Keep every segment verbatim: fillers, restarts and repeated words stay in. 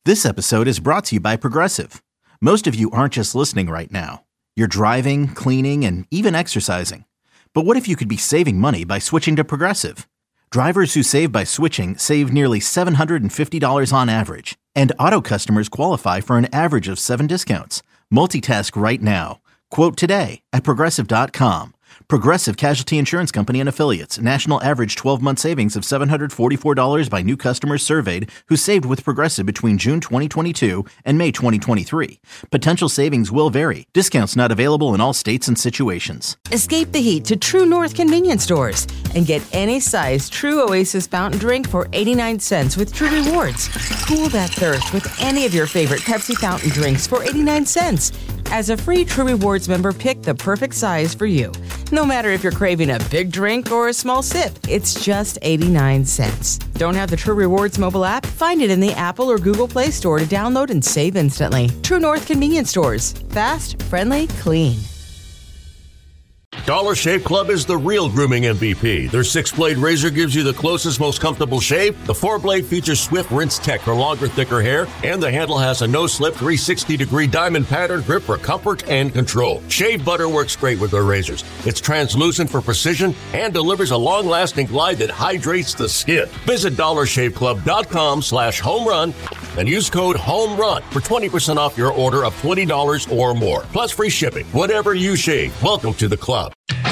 This episode is brought to you by Progressive. Most of you aren't just listening right now. You're driving, cleaning, and even exercising. But what if you could be saving money by switching to Progressive? Drivers who save by switching save nearly seven hundred fifty dollars on average. And auto customers qualify for an average of seven discounts. Multitask right now. Quote today at Progressive dot com. Progressive Casualty Insurance Company and Affiliates. National average twelve-month savings of seven hundred forty-four dollars by new customers surveyed who saved with Progressive between June twenty twenty-two and May twenty twenty-three. Potential savings will vary. Discounts not available in all states and situations. Escape the heat to True North convenience stores and get any size True Oasis fountain drink for eighty-nine cents with True Rewards. Cool that thirst with any of your favorite Pepsi fountain drinks for eighty-nine cents. As a free True Rewards member, pick the perfect size for you. No matter if you're craving a big drink or a small sip, it's just eighty-nine cents. Don't have the True Rewards mobile app? Find it in the Apple or Google Play Store to download and save instantly. True North convenience stores. Fast, friendly, clean. Dollar Shave Club is the real grooming M V P. Their six-blade razor gives you the closest, most comfortable shave. The four-blade features Swift Rinse Tech for longer, thicker hair. And the handle has a no-slip three hundred sixty degree diamond pattern grip for comfort and control. Shave butter works great with their razors. It's translucent for precision and delivers a long-lasting glide that hydrates the skin. Visit dollar shave club dot com slash home run and use code HOMERUN for twenty percent off your order of twenty dollars or more. Plus free shipping. Whatever you shave, welcome to the club.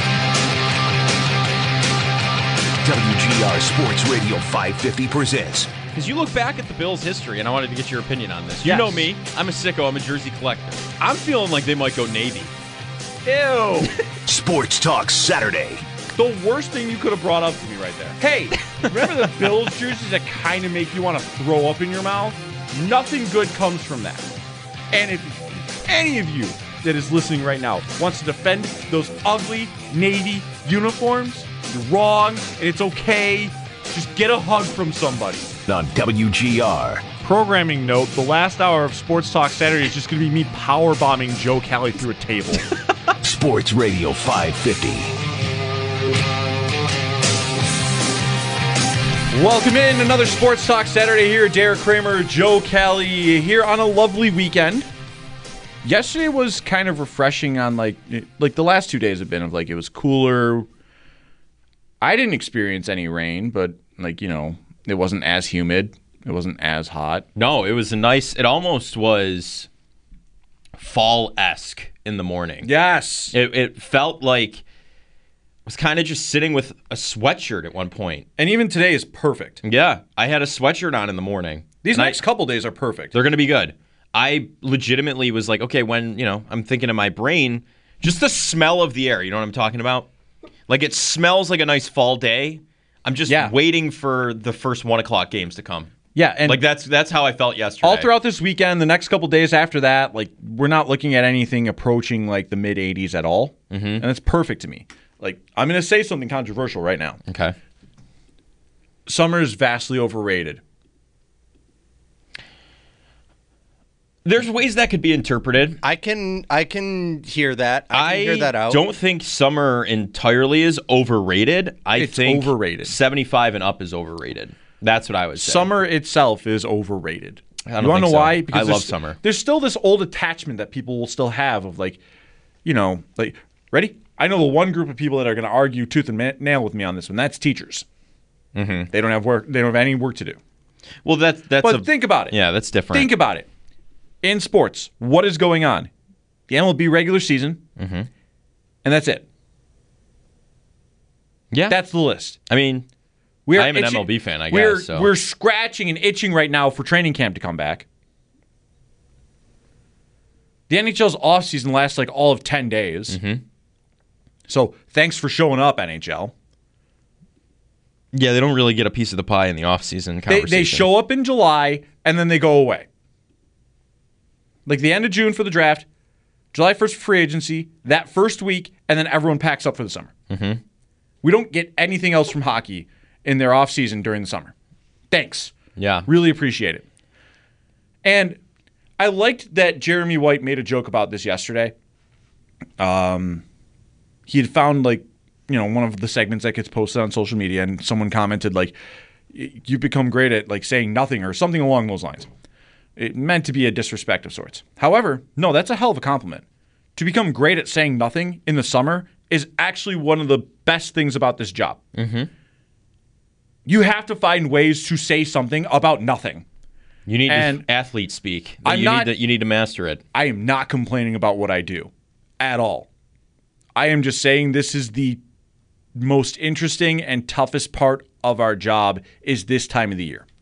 W G R Sports Radio five fifty presents. Because you look back at the Bills' history, and I wanted to get your opinion on this. You Yes. know me. I'm a sicko. I'm a jersey collector. I'm feeling like they might go Navy. Ew. Sports Talk Saturday. The worst thing you could have brought up to me right there. Hey, remember the Bills jerseys that kind of make you want to throw up in your mouth? Nothing good comes from that. And if any of you that is listening right now wants to defend those ugly Navy uniforms, you're wrong, and it's okay. Just get a hug from somebody. On W G R. Programming note, the last hour of Sports Talk Saturday is just going to be me powerbombing Joe Kelly through a table. Sports Radio five fifty. Welcome in, another Sports Talk Saturday here. Derek Kramer, Joe Kelly here on a lovely weekend. Yesterday was kind of refreshing on like like the last two days have been of like it was cooler. I didn't experience any rain, but like, you know, it wasn't as humid. It wasn't as hot. No, it was a nice, it almost was fall-esque in the morning. Yes. It, it felt like I was kind of just sitting with a sweatshirt at one point. And even today is perfect. Yeah, I had a sweatshirt on in the morning. These And next I, couple days are perfect. They're going to be good. I legitimately was like, okay, when, you know, I'm thinking in my brain, just the smell of the air, you know what I'm talking about? Like, it smells like a nice fall day. I'm just Yeah. waiting for the first one o'clock games to come. Yeah, and Like, that's that's how I felt yesterday. all throughout this weekend, the next couple days after that, like we're not looking at anything approaching like the mid eighties at all. Mm-hmm. And it's perfect to me. Like, I'm going to say something controversial right now. Okay. Summer is vastly overrated. There's ways that could be interpreted. I can I can hear that. I can I hear that out. don't think summer entirely is overrated. I It's think overrated. seventy-five and up is overrated. That's what I would say. Summer itself is overrated. I don't you want to think know so. why? I there's- love summer. There's still this old attachment that people will still have of like, you know, like, ready? I know the one group of people that are going to argue tooth and ma- nail with me on this one. That's teachers. Mm-hmm. They don't have work. They don't have any work to do. Well, that's that's. But a, think about it. Yeah, that's different. Think about it. In sports, what is going on? The M L B regular season, Mm-hmm. and that's it. Yeah, That's the list. I mean, We're I am an itching- M L B fan, I we're, guess. So. We're scratching and itching right now for training camp to come back. The N H L's offseason lasts like all of ten days. Mm-hmm. So thanks for showing up, N H L. Yeah, they don't really get a piece of the pie in the offseason They, conversation. they show up in July, and then they go away. Like the end of June for the draft, July first for free agency, that first week, and then everyone packs up for the summer. Mm-hmm. We don't get anything else from hockey in their offseason during the summer. Thanks. Yeah. Really appreciate it. And I liked that Jeremy White made a joke about this yesterday. Um, he had found, like, you know, one of the segments that gets posted on social media, and someone commented, like, you've become great at, like, saying nothing or something along those lines. It meant to be a disrespect of sorts. However, no, that's a hell of a compliment. To become great at saying nothing in the summer is actually one of the best things about this job. Mm-hmm. You have to find ways to say something about nothing. You need And to athlete speak. I'm you not- need to, you need to master it. I am not complaining about what I do at all. I am just saying this is the most interesting and toughest part of our job is this time of the year.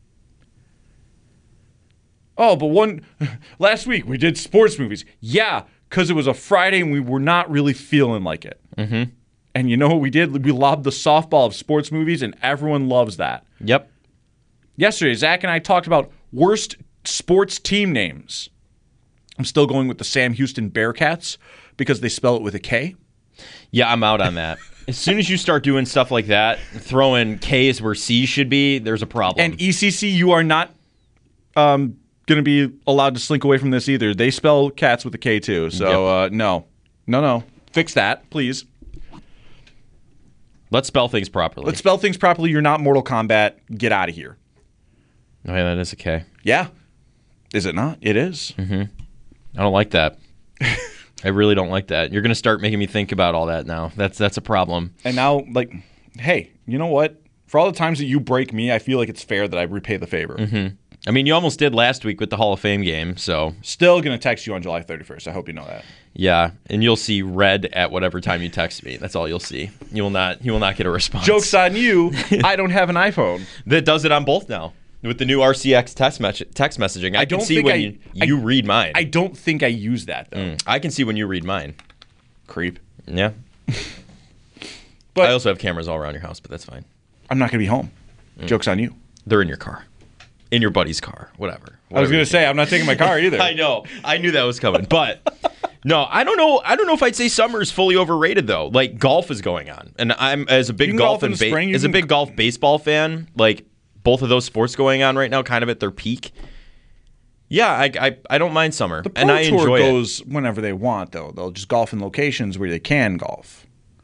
Oh, but one last week we did sports movies. Yeah, because it was a Friday and we were not really feeling like it. Mm-hmm. And you know what we did? We lobbed the softball of sports movies, and everyone loves that. Yep. Yesterday, Zach and I talked about worst sports team names. I'm still going with the Sam Houston Bearcats because they spell it with a K. Yeah, I'm out on that. As soon as you start doing stuff like that, throwing K's where C's should be, there's a problem. And E C C, you are not um, going to be allowed to slink away from this either. They spell cats with a K too. So, Yep. uh, no. No, no. Fix that, please. Let's spell things properly. Let's spell things properly. You're not Mortal Kombat. Get out of here. Oh, yeah, that is a K. Yeah. Is it not? It is. Mm-hmm. I don't like that. I really don't like that. You're going to start making me think about all that now. That's that's a problem. And now, like, hey, you know what? For all the times that you break me, I feel like it's fair that I repay the favor. Mm-hmm. I mean, you almost did last week with the Hall of Fame game, so. Still going to text you on July thirty-first. I hope you know that. Yeah, and you'll see red at whatever time you text me. That's all you'll see. You will not you will not get a response. Joke's on you. I don't have an iPhone. That does it on both now. With the new R C X text, me- text messaging, I, I can don't see think when I- you, I- you read mine. I don't think I use that, though. Mm, I can see when you read mine. Creep. Yeah. But I also have cameras all around your house, but that's fine. I'm not going to be home. Mm. Joke's on you. They're in your car. In your buddy's car. Whatever. I was Whatever going you to say, I'm not taking my car either. I know. I knew that was coming. But no, I don't know. I don't know if I'd say summer is fully overrated though. Like golf is going on, and I'm as a big You can golf golf in and the ba- spring, you as a can- big golf baseball fan. Like both of those sports going on right now, kind of at their peak. Yeah, I I, I don't mind summer, The Pro and I Tour enjoy it. goes whenever they want, though. They'll just golf in locations where they can golf.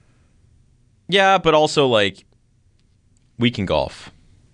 Yeah, but also like we can golf.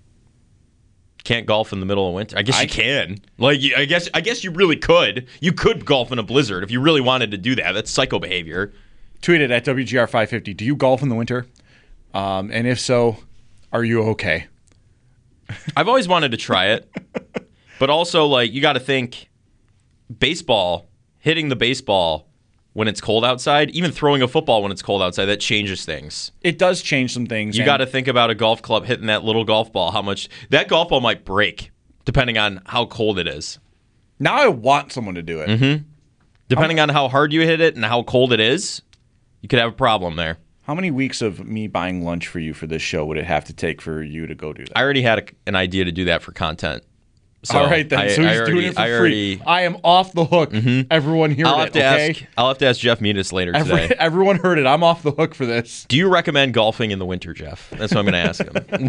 Can't golf in the middle of winter. I guess I- you can. Like I guess I guess you really could. You could golf in a blizzard if you really wanted to do that. That's psycho behavior. Tweet it at W G R five fifty. Do you golf in the winter? Um, and if so, are you okay? I've always wanted to try it. But also like you got to think baseball, hitting the baseball when it's cold outside, even throwing a football when it's cold outside, that changes things. It does change some things. You and got to think about a golf club hitting that little golf ball, how much that golf ball might break depending on how cold it is. Now I want someone to do it. Mm-hmm. Depending on how hard you hit it and how cold it is, you could have a problem there. How many weeks of me buying lunch for you for this show would it have to take for you to go do that? I already had a, an idea to do that for content. So All right, then. I, so he's I already, doing it for I free. already, I am off the hook. Everyone heard I'll have it, to okay? ask. I'll have to ask Jeff Meadis later Every, today. everyone heard it. I'm off the hook for this. Do you recommend golfing in the winter, Jeff? That's what I'm going to ask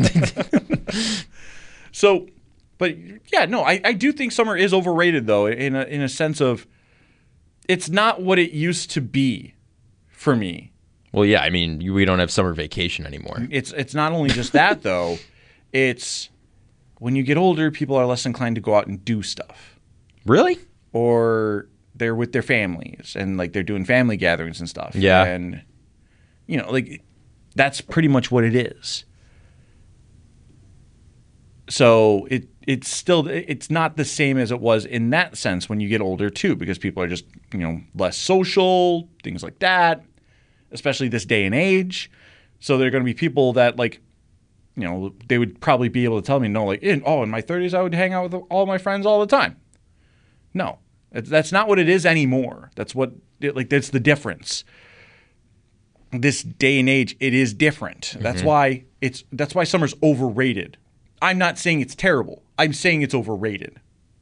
him. So, but yeah, no, I, I do think summer is overrated, though, in a, in a sense of it's not what it used to be for me. Well, yeah, I mean, you- we don't have summer vacation anymore. It's it's not only just that, though. It's when you get older, people are less inclined to go out and do stuff. Really? Or they're with their families and like they're doing family gatherings and stuff. Yeah. And, you know, like that's pretty much what it is. So it it's still it's not the same as it was in that sense when you get older too, because people are just, you know, less social, things like that, especially this day and age. So there are going to be people that like, you know, they would probably be able to tell me, no, like, in, oh, in my thirties, I would hang out with all my friends all the time. No, that's, that's not what it is anymore. That's what, like, that's the difference. This day and age, it is different. Mm-hmm. That's why it's, that's why summer's overrated. I'm not saying it's terrible. I'm saying it's overrated.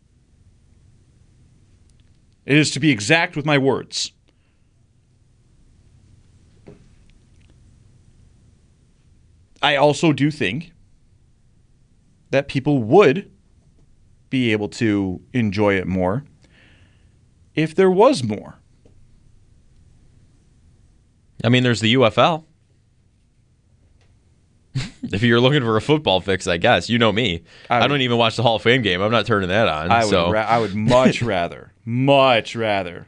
It is to be exact with my words. I also do think that people would be able to enjoy it more if there was more. I mean, there's the U F L. If you're looking for a football fix, I guess. You know me. I, would, I don't even watch the Hall of Fame game. I'm not turning that on. I so. would, ra- I would much rather, much rather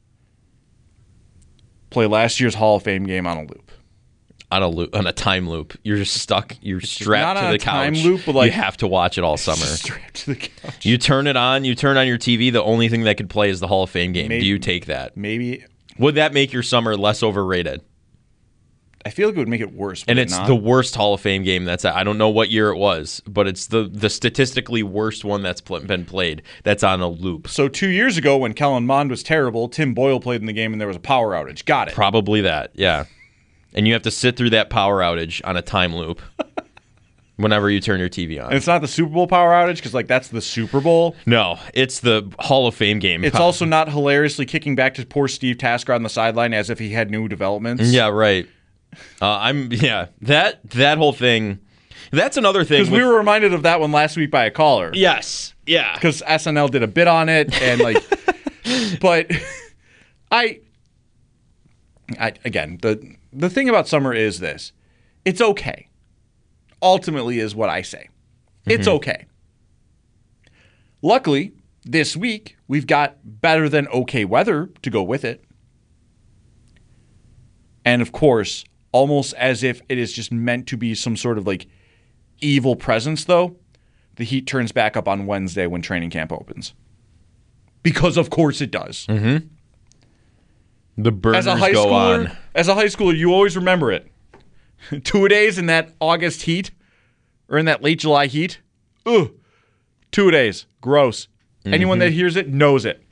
play last year's Hall of Fame game on a loop. On a loop, on a time loop. You're just stuck. You're strapped to the couch. Time loop, but like, you have to watch it all summer. Strapped to the couch. You turn it on. You turn on your T V. The only thing that could play is the Hall of Fame game. Maybe, Do you take that? Maybe. Would that make your summer less overrated? I feel like it would make it worse. And it it's not? the worst Hall of Fame game that's I don't know what year it was, but it's the the statistically worst one that's pl- been played that's on a loop. So two years ago when Kellen Mond was terrible, Tim Boyle played in the game and there was a power outage. Got it. Probably that, yeah. And you have to sit through that power outage on a time loop whenever you turn your T V on. And it's not the Super Bowl power outage because like that's the Super Bowl. No, it's the Hall of Fame game. It's also not hilariously kicking back to poor Steve Tasker on the sideline as if he had new developments. Yeah, right. Uh, I'm yeah that that whole thing. That's another thing because we were reminded of that one last week by a caller. Yes, yeah. Because S N L did a bit on it and like, but I, I again the the thing about summer is this: it's okay. Ultimately, is what I say. It's mm-hmm. okay. Luckily, this week we've got better than okay weather to go with it, and of course. Almost as if it is just meant to be some sort of like evil presence, though, the heat turns back up on Wednesday when training camp opens. Because of course it does. Mm-hmm. The burners as a high go schooler, on. As a high schooler, you always remember it. Two-a-days in that August heat, or in that late July heat. Ugh. Two-a-days. Gross. Mm-hmm. Anyone that hears it knows it.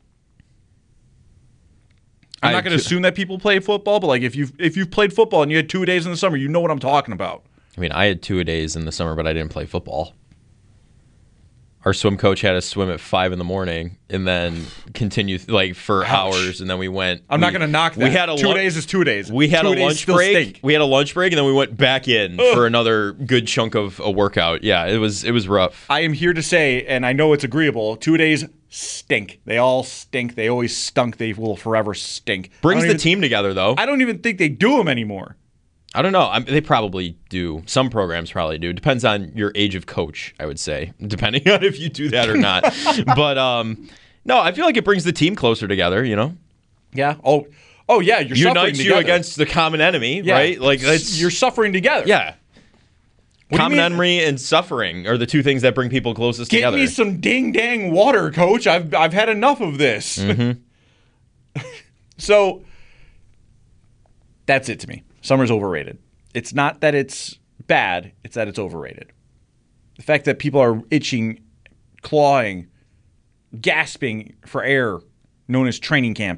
I'm not going to assume that people play football, but like if you've if you've played football and you had two days in the summer, you know what I'm talking about. I mean, I had two days in the summer, but I didn't play football. Our swim coach had us swim at five in the morning and then continue like for Ouch. hours, and then we went. I'm we, not going to knock that. We had a two lu- days is two days. We had two a lunch break. Stink. We had a lunch break, and then we went back in Ugh. for another good chunk of a workout. Yeah, it was it was rough. I am here to say, and I know it's agreeable. Two days stink. They all stink. They always stunk. They will forever stink. Brings the even, team together, though. I don't even think they do them anymore. I don't know. I mean, they probably do. Some programs probably do. Depends on your age of coach, I would say, depending on if you do that or not. But um, no, I feel like it brings the team closer together. You know? Yeah. Oh, oh yeah. You're Unites suffering you together. against the common enemy, yeah. right? Like that's, you're suffering together. Yeah. What common enemy and suffering are the two things that bring people closest Get together. Get me some ding dang water, coach. I've I've had enough of this. Mm-hmm. So that's it to me. Summer's overrated. It's not that it's bad, it's that it's overrated. The fact that people are itching, clawing, gasping for air, known as training camp.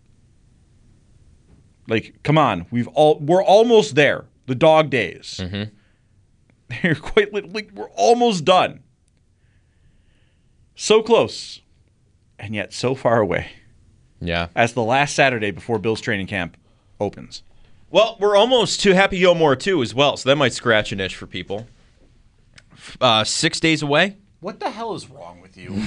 Like, come on, we've all we're almost there. The dog days. Mm-hmm. They're quite literally, we're almost done. So close, and yet so far away. Yeah. As the last Saturday before Bill's training camp opens. Well, we're almost to Happy Gilmore, too, as well, so that might scratch an itch for people. Uh, six days away. What the hell is wrong with you?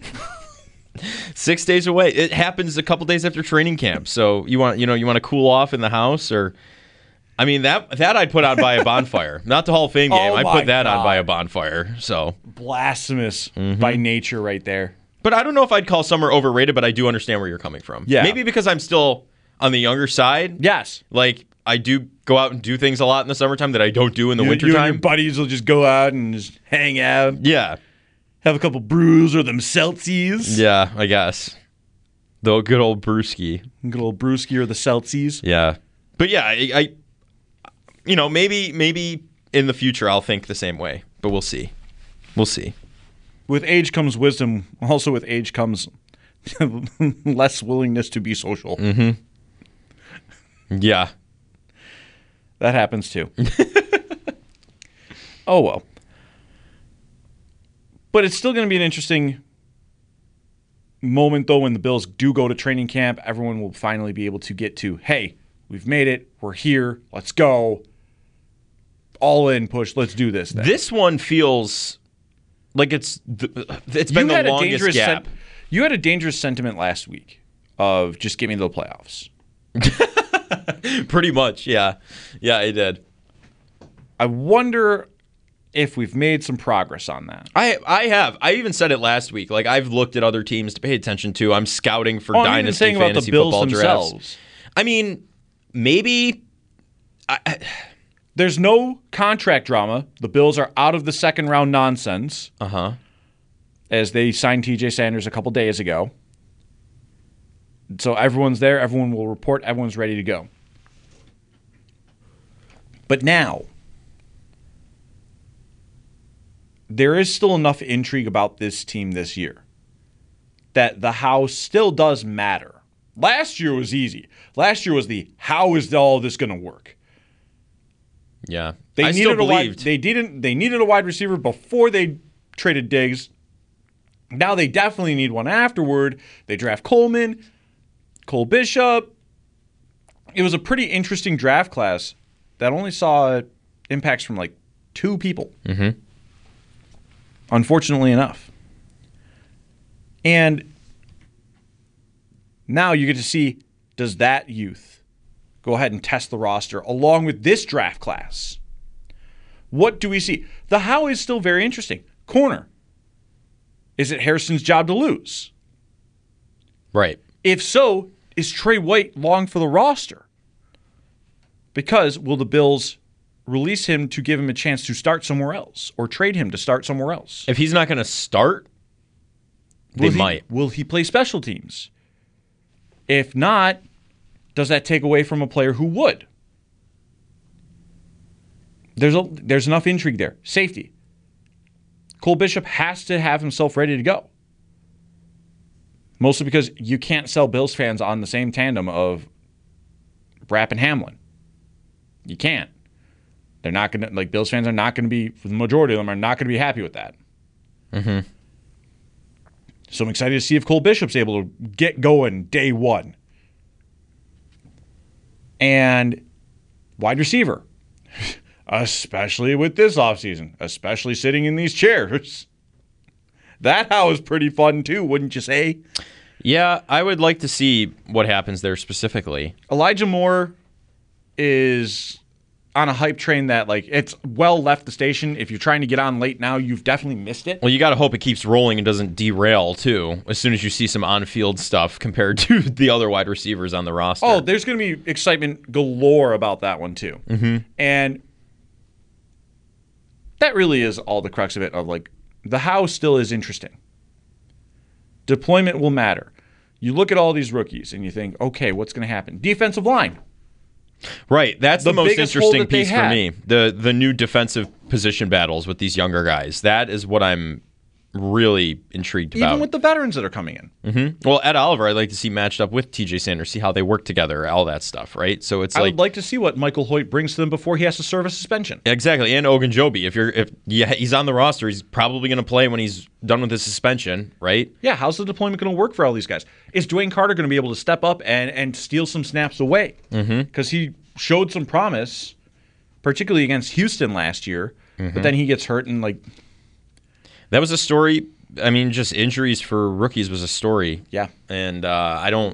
Six days away. It happens a couple days after training camp, so you want you know you want to cool off in the house, or I mean that that I'd put on by a bonfire, not the Hall of Fame game. Oh I put that God. on by a bonfire. So blasphemous mm-hmm. by nature, right there. But I don't know if I'd call summer overrated, but I do understand where you're coming from. Yeah, maybe because I'm still on the younger side. Yes, like I do go out and do things a lot in the summertime that I don't do in the you, wintertime. You and your buddies will just go out and just hang out. Yeah, have a couple brews or them Celsius. Yeah, I guess. The good old brewski. Good old brewski or the Celsius. Yeah. But yeah, I, I you know, maybe maybe in the future I'll think the same way, but we'll see. We'll see. With age comes wisdom. Also with age comes less willingness to be social. Mm-hmm. Yeah. That happens too. Oh, well. But it's still going to be an interesting moment, though, when the Bills do go to training camp. Everyone will finally be able to get to, hey, we've made it. We're here. Let's go. All in, push. Let's do this thing. This one feels like it's it's been the longest gap. Sen- you had a dangerous sentiment last week of just get me to the playoffs. Pretty much, yeah. Yeah, I did. I wonder if we've made some progress on that. I I have. I even said it last week. Like, I've looked at other teams to pay attention to. I'm scouting for oh, dynasty I'm even saying about fantasy the Bills football themselves. drafts. I mean, maybe. I, I, There's no contract drama. The Bills are out of the second round nonsense. Uh huh. As they signed T J Sanders a couple days ago. So everyone's there. Everyone will report. Everyone's ready to go. But now, there is still enough intrigue about this team this year that the how still does matter. Last year was easy. Last year was the how is all this going to work? Yeah, They I needed still a wide, believed. they didn't they needed a wide receiver before they traded Diggs. Now they definitely need one afterward. They draft Coleman, Cole Bishop. It was a pretty interesting draft class that only saw impacts from like two people. Mm-hmm. Unfortunately enough. And now you get to see, does that youth go ahead and test the roster along with this draft class? What do we see? The how is still very interesting. Corner. Is it Harrison's job to lose? Right. If so, is Trey White long for the roster? Because will the Bills release him to give him a chance to start somewhere else or trade him to start somewhere else? If he's not going to start, they Will he- might. Will he play special teams? If not, does that take away from a player who would? There's a, there's enough intrigue there. Safety. Cole Bishop has to have himself ready to go. Mostly because you can't sell Bills fans on the same tandem of Rapp and Hamlin. You can't. They're not going to, like, Bills fans are not going to be, for the majority of them, are not going to be happy with that. Mm-hmm. So I'm excited to see if Cole Bishop's able to get going day one. And wide receiver. Especially with this offseason. Especially sitting in these chairs. That how is pretty fun too, wouldn't you say? Yeah, I would like to see what happens there specifically. Elijah Moore is on a hype train that, like, it's well left the station. If you're trying to get on late now, you've definitely missed it. Well, you got to hope it keeps rolling and doesn't derail, too, as soon as you see some on-field stuff compared to the other wide receivers on the roster. Oh, there's going to be excitement galore about that one, too. Mm-hmm. And that really is all the crux of it, of, like, the how still is interesting. Deployment will matter. You look at all these rookies and you think, okay, what's going to happen? Defensive line. Right, that's the, The most biggest hole interesting that they piece for had. me. The the new defensive position battles with these younger guys. That is what I'm really intrigued Even about. with the veterans that are coming in. Mm-hmm. Well, Ed Oliver, I'd like to see matched up with T J Sanders, see how they work together, all that stuff, right? So it's I like, would like to see what Michael Hoyt brings to them before he has to serve a suspension. exactly. And Ogunjobi, if you're if yeah, he's on the roster, he's probably going to play when he's done with his suspension, right? Yeah, how's the deployment going to work for all these guys? Is Dwayne Carter going to be able to step up and, and steal some snaps away? Because mm-hmm. he showed some promise, particularly against Houston last year, mm-hmm. but then he gets hurt and, like... That was a story. I mean, just injuries for rookies was a story. Yeah. And uh, I don't...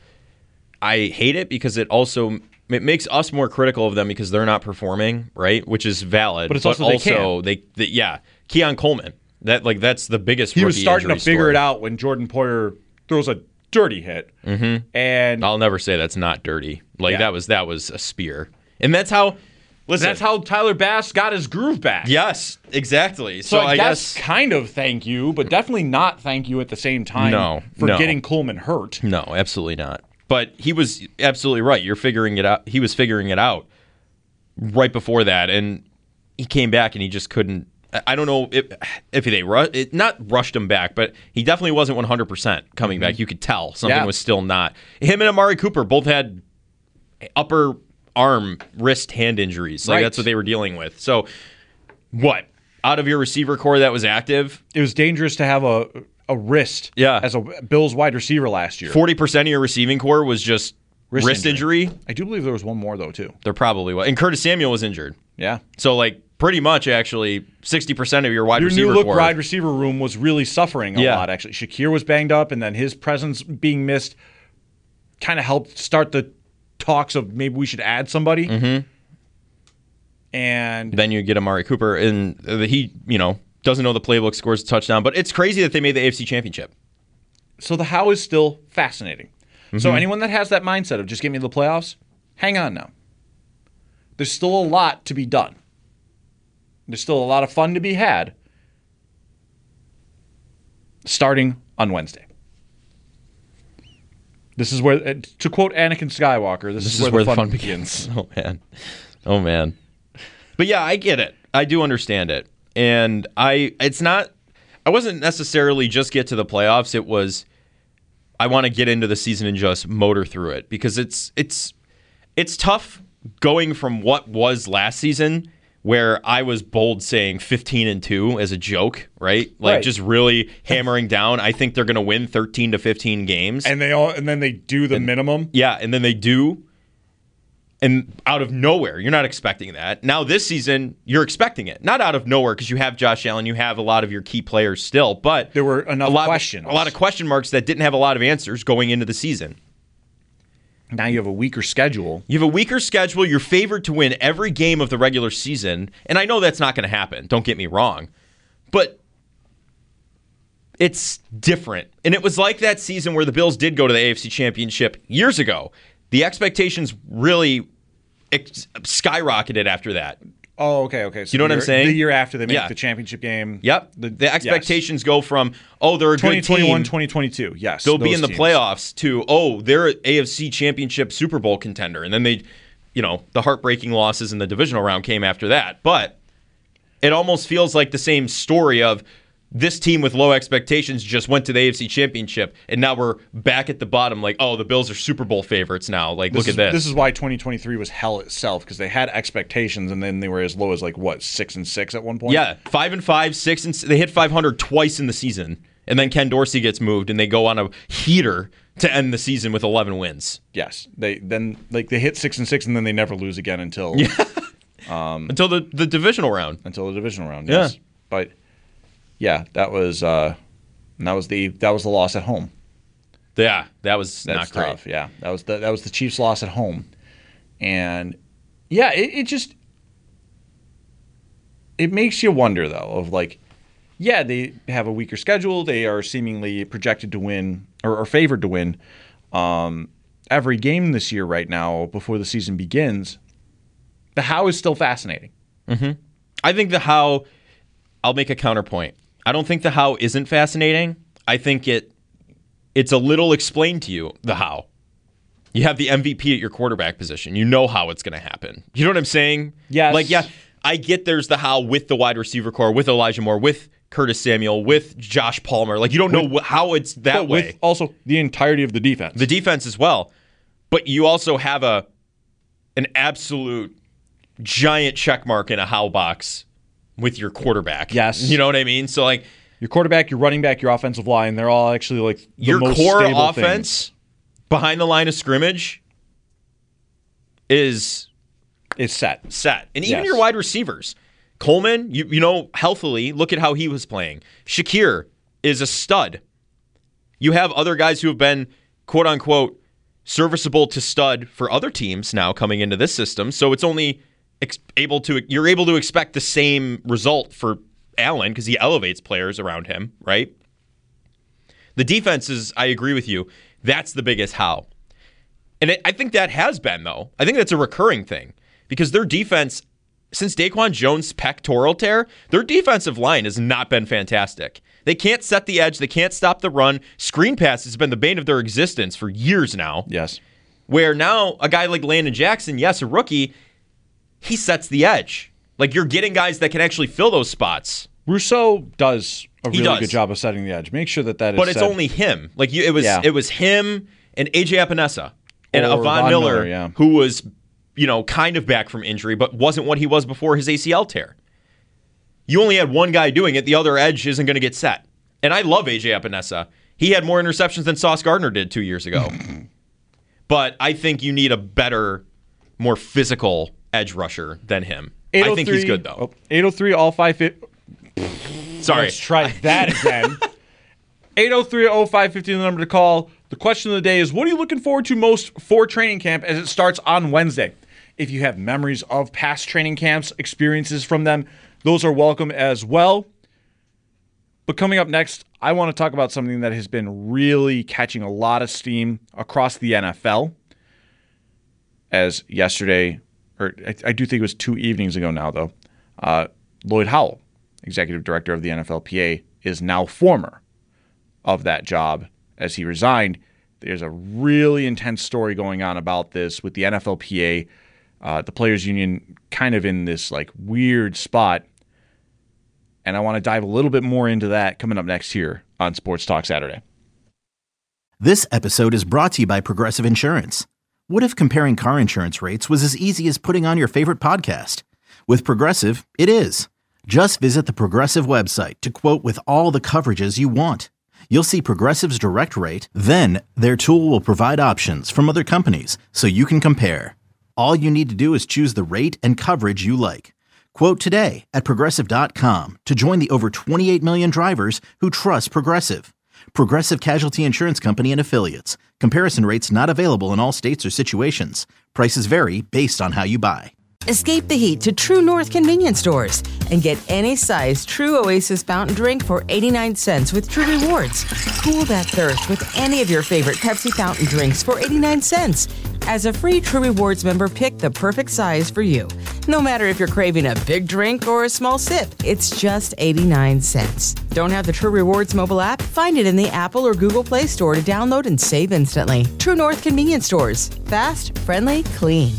I hate it because it also... It makes us more critical of them because they're not performing, right? Which is valid. But it's also, they also they, they yeah, Keon Coleman. That like that's the biggest. He was rookie starting to injury figure story. it out when Jordan Poyer throws a dirty hit, Mm-hmm. and I'll never say that's not dirty. Like Yeah. that was that was a spear, and that's how. Listen, that's how Tyler Bass got his groove back. Yes, exactly. So, So, I, I guess, guess kind of thank you, but definitely not thank you at the same time. No, for no. getting Coleman hurt. no, absolutely not. But he was absolutely right. You're figuring it out. He was figuring it out right before that, and he came back and he just couldn't. I don't know if if they ru- it, not rushed him back, but he definitely wasn't one hundred percent coming Mm-hmm. back. You could tell something Yeah. was still not. Him and Amari Cooper both had upper arm, wrist, hand injuries. Like Right. that's what they were dealing with. So, what out of your receiver core that was active? It was dangerous to have a a wrist Yeah. as a Bills wide receiver last year. Forty percent of your receiving core was just Wrist wrist, injury. injury. I do believe there was one more, though, too. There probably was. And Curtis Samuel was injured. Yeah. So, like, pretty much, actually, sixty percent of your wide Your receiver new look core. wide receiver room was really suffering a Yeah. lot, actually. Shakir was banged up, and then his presence being missed kind of helped start the talks of maybe we should add somebody. Mm-hmm. And then you get Amari Cooper, and he, you know, doesn't know the playbook, scores a touchdown. But it's crazy that they made the A F C Championship. So the how is still fascinating. Mm-hmm. So anyone that has that mindset of just get me to the playoffs, hang on now. There's still a lot to be done. There's still a lot of fun to be had starting on Wednesday. This is where, to quote Anakin Skywalker, this, this is, where, is where the, the fun, fun begins. begins. Oh, man. Oh, man. But yeah, I get it. I do understand it. And I, it's not, I wasn't necessarily just get to the playoffs. It was, I want to get into the season and just motor through it because it's, it's, it's tough going from what was last season where I was bold saying fifteen and two as a joke, right? Like right. just really hammering down. I think they're going to win thirteen to fifteen games. And they all and then they do the and, minimum. Yeah, and then they do. And out of nowhere, you're not expecting that. Now this season, you're expecting it. Not out of nowhere because you have Josh Allen, you have a lot of your key players still, but there were enough a lot, questions. A lot of question marks that didn't have a lot of answers going into the season. Now you have a weaker schedule. You have a weaker schedule. You're favored to win every game of the regular season. And I know that's not going to happen. Don't get me wrong. But it's different. And it was like that season where the Bills did go to the A F C Championship years ago. The expectations really ex- skyrocketed after that. Oh, okay, okay. So you know what year, I'm saying? The year after they make yeah. the championship game. Yep. The, the expectations yes. go from, oh, they're a good team. twenty twenty-one, twenty twenty-two, yes. They'll be in the teams. playoffs to, oh, they're an A F C Championship Super Bowl contender. And then they, you know, the heartbreaking losses in the divisional round came after that. But it almost feels like the same story of this team with low expectations just went to the A F C Championship, and now we're back at the bottom like, oh, the Bills are Super Bowl favorites now. Like, this look is, at this. This is why twenty twenty-three was hell itself, because they had expectations, and then they were as low as, like, what, six and six at one point? Yeah, five and five, six and they hit five hundred twice in the season, and then Ken Dorsey gets moved, and they go on a heater to end the season with eleven wins. Yes. They then, like, they hit six and six, and then they never lose again until... Yeah. um, until the, the divisional round. Until the divisional round, yes. Yeah. But... Yeah, that was uh, that was the that was the loss at home. Yeah, that was That's not great. Tough. Yeah, that was the that was the Chiefs' loss at home, and yeah, it, it just it makes you wonder though of like, yeah, they have a weaker schedule. They are seemingly projected to win or, or favored to win um, every game this year right now before the season begins. The how is still fascinating. Mm-hmm. I think the how. I'll make a counterpoint. I don't think the how isn't fascinating. I think it it's a little explained to you, the how. You have the M V P at your quarterback position. You know how it's going to happen. You know what I'm saying? Yes. Like, yeah, I get there's the how with the wide receiver core, with Elijah Moore, with Curtis Samuel, with Josh Palmer. Like, you don't know with, how it's that but way. With also the entirety of the defense. The defense as well. But you also have a an absolute giant check mark in a how box with your quarterback. Yes. You know what I mean? So, like, your quarterback, your running back, your offensive line, they're all actually, like, the your most core stable offense things. Behind the line of scrimmage is is set. Set. And even yes. your wide receivers. Coleman, you you know, healthily, look at how he was playing. Shakir is a stud. You have other guys who have been, quote unquote, serviceable to stud for other teams now coming into this system. So it's only ex- able to you're able to expect the same result for Allen because he elevates players around him, right? The defense is, I agree with you, that's the biggest how. And it, I think that has been, though. I think that's a recurring thing because their defense, since Daquan Jones' pectoral tear, their defensive line has not been fantastic. They can't set the edge. They can't stop the run. Screen pass has been the bane of their existence for years now. Yes. Where now a guy like Landon Jackson, yes, a rookie, he sets the edge. Like, you're getting guys that can actually fill those spots. Rousseau does a really does. good job of setting the edge. Make sure that that is But it's set. only him. Like, you, it was yeah. it was him and A J Epinesa and Or Von, Von Miller, Miller yeah. who was, you know, kind of back from injury, but wasn't what he was before his A C L tear. You only had one guy doing it. The other edge isn't going to get set. And I love A J Epinesa. He had more interceptions than Sauce Gardner did two years ago. But I think you need a better, more physical edge rusher than him. I think he's good, though. eight oh three, all five fifty. Sorry. Let's try that again. eight oh three, oh five fifty is the number to call. The question of the day is, what are you looking forward to most for training camp as it starts on Wednesday? If you have memories of past training camps, experiences from them, those are welcome as well. But coming up next, I want to talk about something that has been really catching a lot of steam across the N F L. As yesterday, or I, I do think it was two evenings ago now, though, uh, Lloyd Howell, executive director of the N F L P A, is now former of that job as he resigned. There's a really intense story going on about this with the N F L P A, uh, the Players Union kind of in this like weird spot. And I want to dive a little bit more into that coming up next here on Sports Talk Saturday. This episode is brought to you by Progressive Insurance. What if comparing car insurance rates was as easy as putting on your favorite podcast? With Progressive, it is. Just visit the Progressive website to quote with all the coverages you want. You'll see Progressive's direct rate, then their tool will provide options from other companies so you can compare. All you need to do is choose the rate and coverage you like. Quote today at Progressive dot com to join the over twenty-eight million drivers who trust Progressive. Progressive Casualty Insurance Company and Affiliates. Comparison rates not available in all states or situations. Prices vary based on how you buy. Escape the heat to True North convenience stores and get any size True Oasis fountain drink for eighty-nine cents with True Rewards. Cool that thirst with any of your favorite Pepsi fountain drinks for eighty-nine cents. As a free True Rewards member, pick the perfect size for you. No matter if you're craving a big drink or a small sip, it's just eighty-nine cents. Don't have the True Rewards mobile app? Find it in the Apple or Google Play Store to download and save instantly. True North convenience stores. Fast, friendly, clean.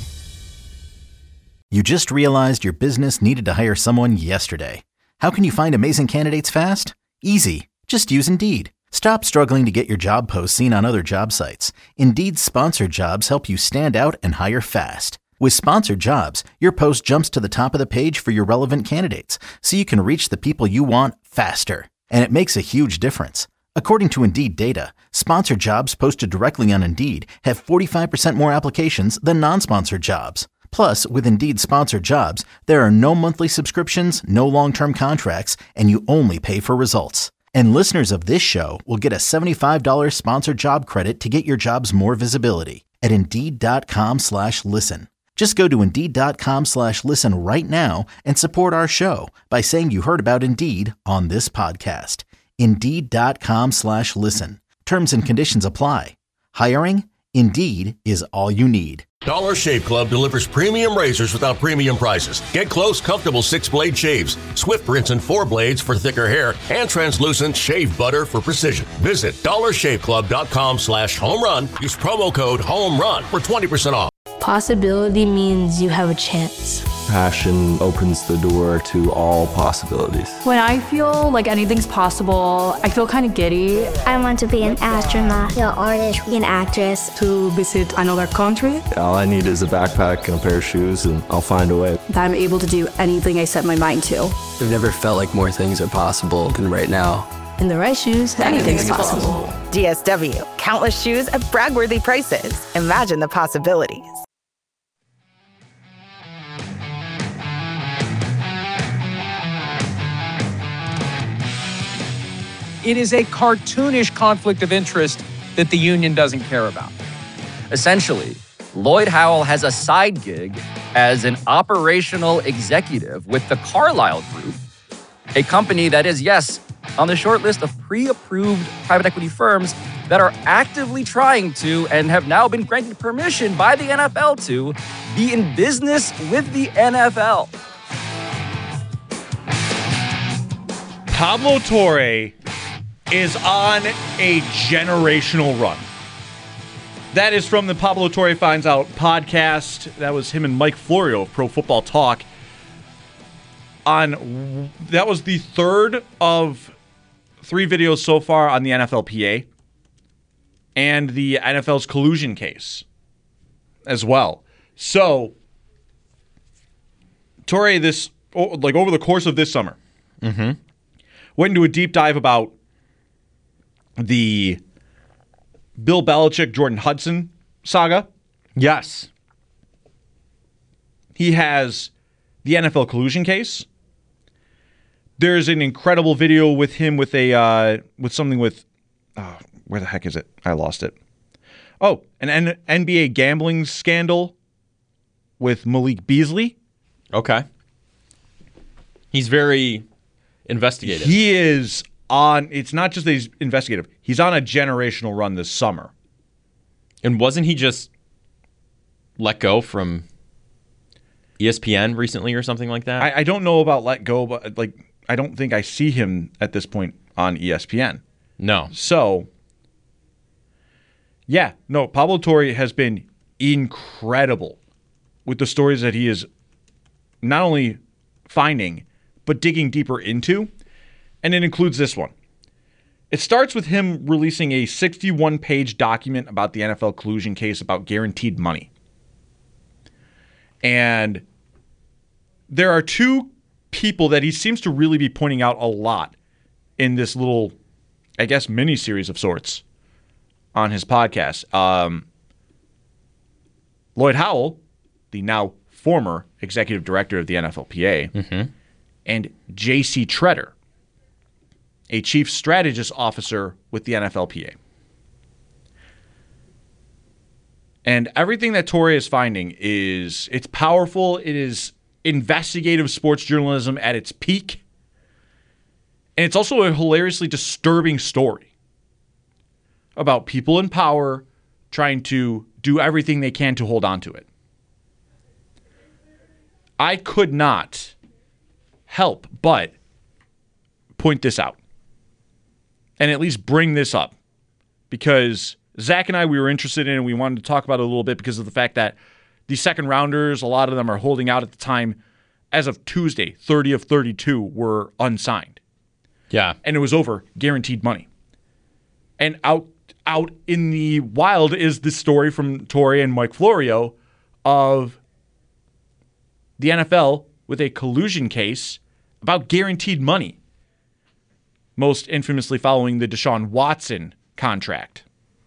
You just realized your business needed to hire someone yesterday. How can you find amazing candidates fast? Easy. Just use Indeed. Stop struggling to get your job posts seen on other job sites. Indeed's sponsored jobs help you stand out and hire fast. With sponsored jobs, your post jumps to the top of the page for your relevant candidates, so you can reach the people you want faster. And it makes a huge difference. According to Indeed data, sponsored jobs posted directly on Indeed have forty-five percent more applications than non-sponsored jobs. Plus, with Indeed sponsored jobs, there are no monthly subscriptions, no long-term contracts, and you only pay for results. And listeners of this show will get a seventy-five dollars sponsored job credit to get your jobs more visibility at Indeed.com slash listen. Just go to Indeed.com slash listen right now and support our show by saying you heard about Indeed on this podcast. Indeed.com slash listen. Terms and conditions apply. Hiring? Indeed is all you need. Dollar Shave Club delivers premium razors without premium prices. Get close, comfortable six-blade shaves, swift rinse and four blades for thicker hair, and translucent shave butter for precision. Visit dollarshaveclub.com slash home run. Use promo code HOMERUN for twenty percent off. Possibility means you have a chance. Passion opens the door to all possibilities. When I feel like anything's possible, I feel kind of giddy. I want to be an astronaut, an artist, an actress. To visit another country. All I need is a backpack and a pair of shoes, and I'll find a way. That I'm able to do anything I set my mind to. I've never felt like more things are possible than right now. In the right shoes, anything's, anything's possible. possible. D S W. Countless shoes at brag-worthy prices. Imagine the possibilities. It is a cartoonish conflict of interest that the union doesn't care about. Essentially, Lloyd Howell has a side gig as an operational executive with the Carlyle Group, a company that is, yes, on the short list of pre-approved private equity firms that are actively trying to and have now been granted permission by the N F L to be in business with the N F L. Pablo Torre is on a generational run. That is from the Pablo Torre Finds Out podcast. That was him and Mike Florio of Pro Football Talk. On that was the third of three videos so far on the N F L P A and the N F L's collusion case as well. So Torre, this like over the course of this summer, mm-hmm. went into a deep dive about the Bill Belichick, Jordan Hudson saga. Yes. He has the N F L collusion case. There's an incredible video with him with a uh, with something with oh, where the heck is it? I lost it. Oh, an N- NBA gambling scandal with Malik Beasley. Okay. He's very investigative. He is on, it's not just that he's investigative, he's on a generational run this summer. And wasn't he just let go from E S P N recently or something like that? I, I don't know about let go, but like I don't think I see him at this point on E S P N. No. So, yeah, no, Pablo Torre has been incredible with the stories that he is not only finding, but digging deeper into. And it includes this one. It starts with him releasing a sixty-one page document about the N F L collusion case about guaranteed money. And there are two people that he seems to really be pointing out a lot in this little, I guess, mini-series of sorts on his podcast. Um, Lloyd Howell, the now former executive director of the N F L P A, mm-hmm. and J C Tretter, a chief strategist officer with the N F L P A. And everything that Torre is finding is, it's powerful, it is investigative sports journalism at its peak, and it's also a hilariously disturbing story about people in power trying to do everything they can to hold on to it. I could not help but point this out and at least bring this up because Zach and I, we were interested in it and we wanted to talk about it a little bit because of the fact that the second rounders, a lot of them are holding out at the time. As of Tuesday, thirty of thirty-two were unsigned. Yeah. And it was over guaranteed money. And out out in the wild is the story from Torre and Mike Florio of the N F L with a collusion case about guaranteed money. Most infamously following the Deshaun Watson contract.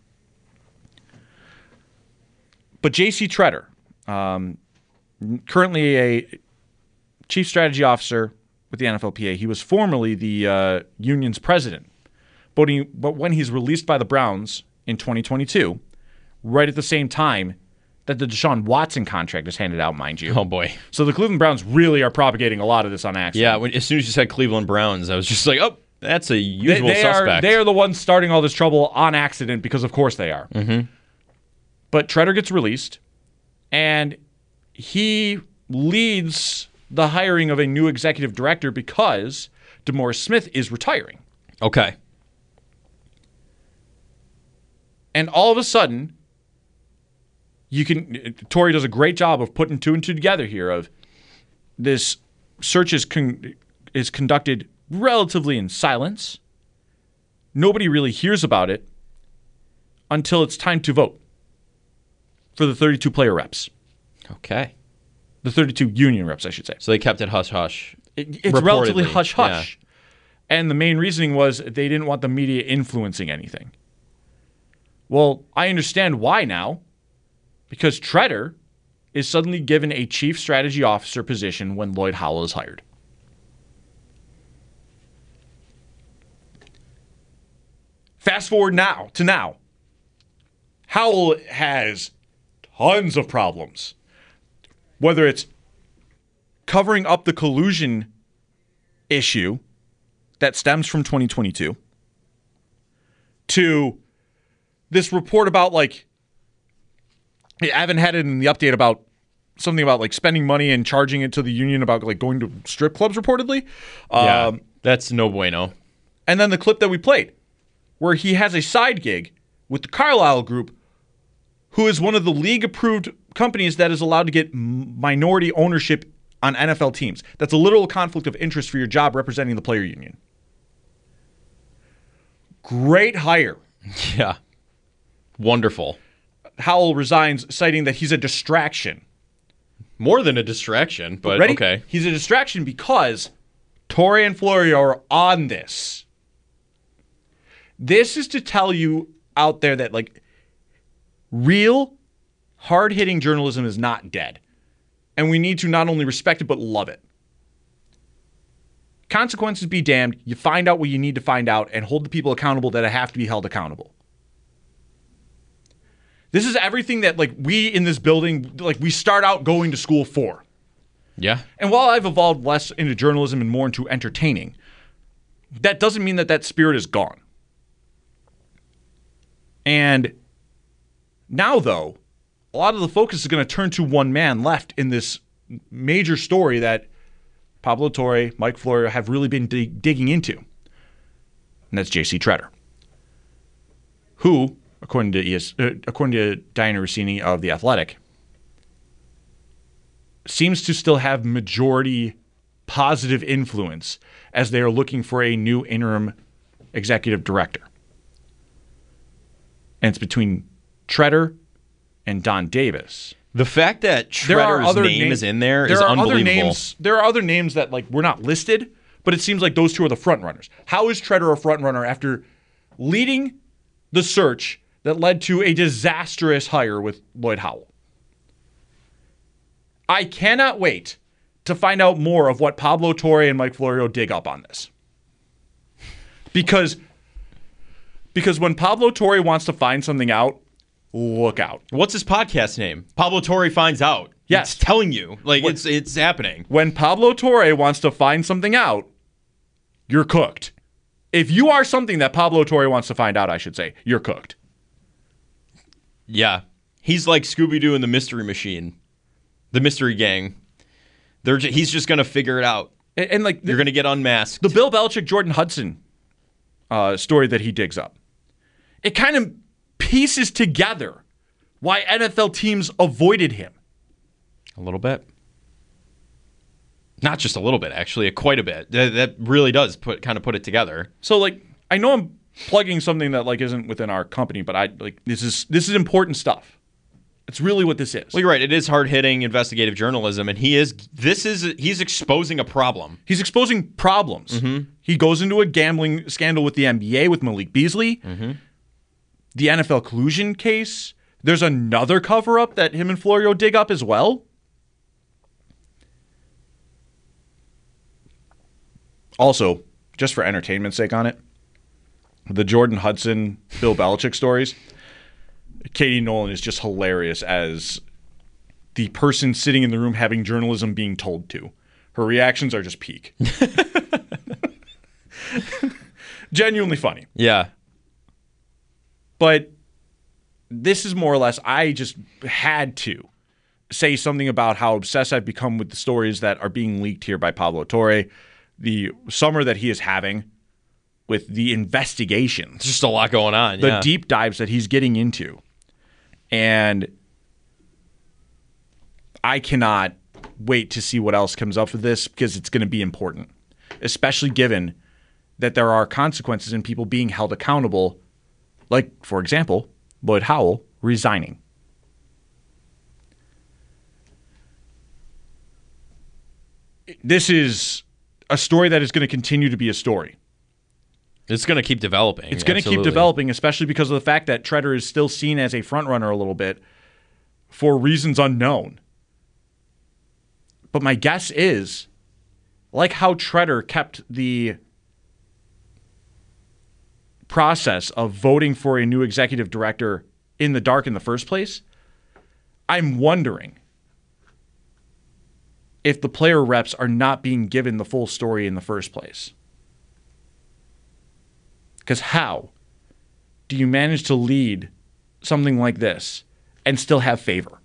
But J C Tretter, um, currently a chief strategy officer with the N F L P A, he was formerly the uh, union's president. But, he, but when he's released by the Browns in twenty twenty-two, right at the same time that the Deshaun Watson contract is handed out, mind you. Oh, boy. So the Cleveland Browns really are propagating a lot of this on accident. Yeah, when, as soon as you said Cleveland Browns, I was just like, oh, that's a usual they, they suspect. Are, they are the ones starting all this trouble on accident because, of course, they are. Mm-hmm. But Tretter gets released, and he leads the hiring of a new executive director because DeMaurice Smith is retiring. Okay. And all of a sudden, you can. Torre does a great job of putting two and two together here. Of this search is con, is conducted relatively in silence. Nobody really hears about it until it's time to vote for the thirty-two player reps. Okay. The thirty-two union reps, I should say. So they kept it hush-hush. It, it's relatively hush-hush. Yeah. And the main reasoning was they didn't want the media influencing anything. Well, I understand why now. Because Tretter is suddenly given a chief strategy officer position when Lloyd Howell is hired. Fast forward now to now. Howell has tons of problems. Whether it's covering up the collusion issue that stems from twenty twenty-two to this report about, like, I haven't had it in the update about something about, like, spending money and charging it to the union about, like, going to strip clubs reportedly. Yeah, um, that's no bueno. And then the clip that we played where he has a side gig with the Carlyle Group, who is one of the league-approved companies that is allowed to get minority ownership on N F L teams. That's a literal conflict of interest for your job representing the player union. Great hire. Yeah. Wonderful. Howell resigns, citing that he's a distraction. More than a distraction, but Ready? Okay. He's a distraction because Torre and Florio are on this. This is to tell you out there that, like, real, hard-hitting journalism is not dead. And we need to not only respect it, but love it. Consequences be damned. You find out what you need to find out and hold the people accountable that have to be held accountable. This is everything that like we in this building, like we start out going to school for. Yeah. And while I've evolved less into journalism and more into entertaining, that doesn't mean that that spirit is gone. And now, though, a lot of the focus is going to turn to one man left in this major story that Pablo Torre, Mike Florio have really been dig- digging into. And that's J C Tretter, who, according to E S, uh, according to Diana Rossini of The Athletic, seems to still have majority positive influence as they are looking for a new interim executive director. And it's between Tretter and Don Davis. The fact that Tretter's name name, is in there, there is are unbelievable. Other names, there are other names that like were not listed, but it seems like those two are the front runners. How is Tretter a front runner after leading the search that led to a disastrous hire with Lloyd Howell? I cannot wait to find out more of what Pablo Torre and Mike Florio dig up on this. Because, because when Pablo Torre wants to find something out, look out. What's his podcast name? Pablo Torre Finds Out. Yes. It's telling you. Like, when, it's it's happening. When Pablo Torre wants to find something out, you're cooked. If you are something that Pablo Torre wants to find out, I should say, you're cooked. Yeah. He's like Scooby-Doo and the Mystery Machine. The Mystery Gang. They're ju- he's just going to figure it out. And, and like the, You're going to get unmasked. The Bill Belichick, Jordan Hudson uh, story that he digs up. It kind of pieces together why N F L teams avoided him. A little bit. Not just a little bit, actually. Quite a bit. That, that really does put kind of put it together. So, like, I know I'm plugging something that like isn't within our company, but I like this is this is important stuff. It's really what this is. Well, you're right. It is hard-hitting investigative journalism, and he is. This is he's exposing a problem. He's exposing problems. Mm-hmm. He goes into a gambling scandal with the N B A with Malik Beasley. Mm-hmm. The N F L collusion case. There's another cover-up that him and Florio dig up as well. Also, just for entertainment's sake on it, the Jordan Hudson, Bill Belichick stories. Katie Nolan is just hilarious as the person sitting in the room having journalism being told to. Her reactions are just peak. Genuinely funny. Yeah. But this is more or less, I just had to say something about how obsessed I've become with the stories that are being leaked here by Pablo Torre, the summer that he is having with the investigations. Just a lot going on. The yeah. deep dives that he's getting into. And I cannot wait to see what else comes up for this because it's going to be important, especially given that there are consequences in people being held accountable, like, for example, Lloyd Howell resigning. This is a story that is going to continue to be a story. It's going to keep developing. It's going to keep developing, especially because of the fact that Tretter is still seen as a frontrunner a little bit for reasons unknown. But my guess is, like how Tretter kept the process of voting for a new executive director in the dark in the first place, I'm wondering if the player reps are not being given the full story in the first place. Because how do you manage to lead something like this and still have favor?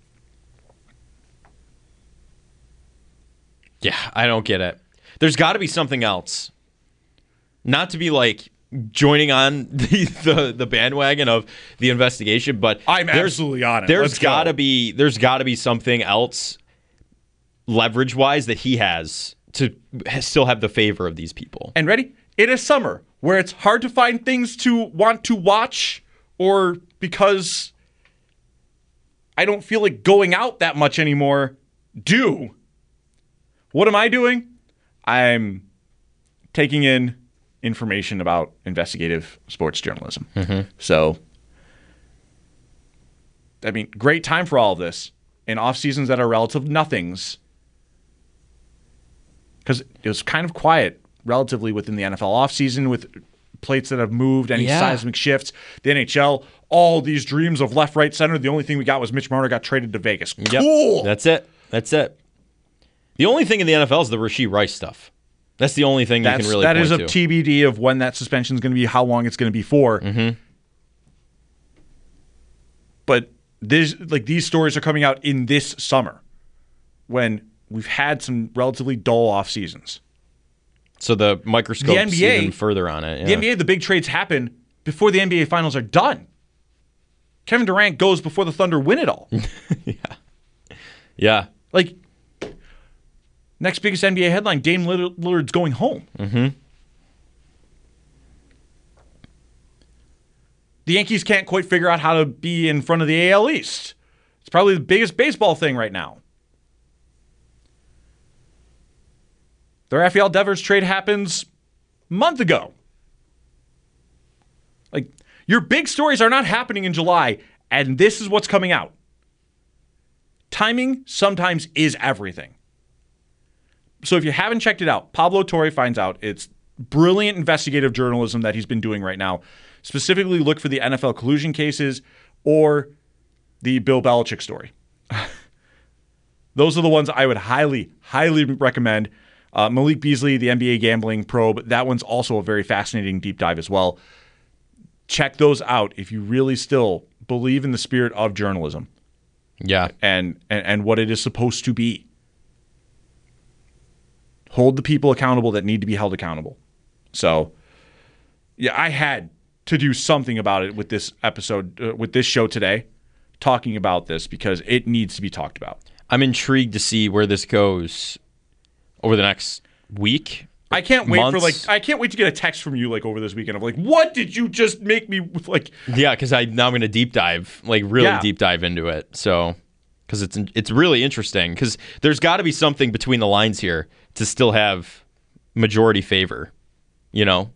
Yeah, I don't get it. There's got to be something else. Not to be like joining on the, the, the bandwagon of the investigation, but I'm absolutely on it. There's got to be there's got to be something else leverage wise that he has to still have the favor of these people. And ready? It is summer, where it's hard to find things to want to watch, or because I don't feel like going out that much anymore, do. What am I doing? I'm taking in information about investigative sports journalism. Mm-hmm. So, I mean, great time for all of this in off seasons that are relative nothings, because it was kind of quiet relatively within the N F L offseason with plates that have moved, any Yeah. seismic shifts. The N H L, all these dreams of left, right, center. The only thing we got was Mitch Marner got traded to Vegas. Yep. Cool. That's it. That's it. The only thing in the N F L is the Rashee Rice stuff. That's the only thing That's, you can really that point is a to. T B D of when that suspension is going to be, how long it's going to be for. Mm-hmm. But this, like these stories are coming out in this summer when we've had some relatively dull off seasons. So the microscope's The N B A, even further on it. Yeah. The N B A, the big trades happen before the N B A finals are done. Kevin Durant goes before the Thunder win it all. yeah. Yeah. Like, next biggest N B A headline, Dame Lillard's going home. Mm-hmm. The Yankees can't quite figure out how to be in front of the A L East. It's probably the biggest baseball thing right now. The Rafael Devers trade happens a month ago. Like, your big stories are not happening in July, and this is what's coming out. Timing sometimes is everything. So if you haven't checked it out, Pablo Torre finds out. It's brilliant investigative journalism that he's been doing right now. Specifically, look for the N F L collusion cases or the Bill Belichick story. Those are the ones I would highly, highly recommend. Uh, Malik Beasley, the N B A gambling probe, that one's also a very fascinating deep dive as well. Check those out if you really still believe in the spirit of journalism. Yeah. And, and, and what it is supposed to be. Hold the people accountable that need to be held accountable. So, yeah, I had to do something about it with this episode, uh, with this show today, talking about this because it needs to be talked about. I'm intrigued to see where this goes over the next week. I can't wait months. for like I can't wait to get a text from you like over this weekend of like, what did you just make me like? Yeah, because I now I'm going to deep dive, like really Yeah. deep dive into it. So, because it's it's really interesting. Because there's got to be something between the lines here to still have majority favor, you know.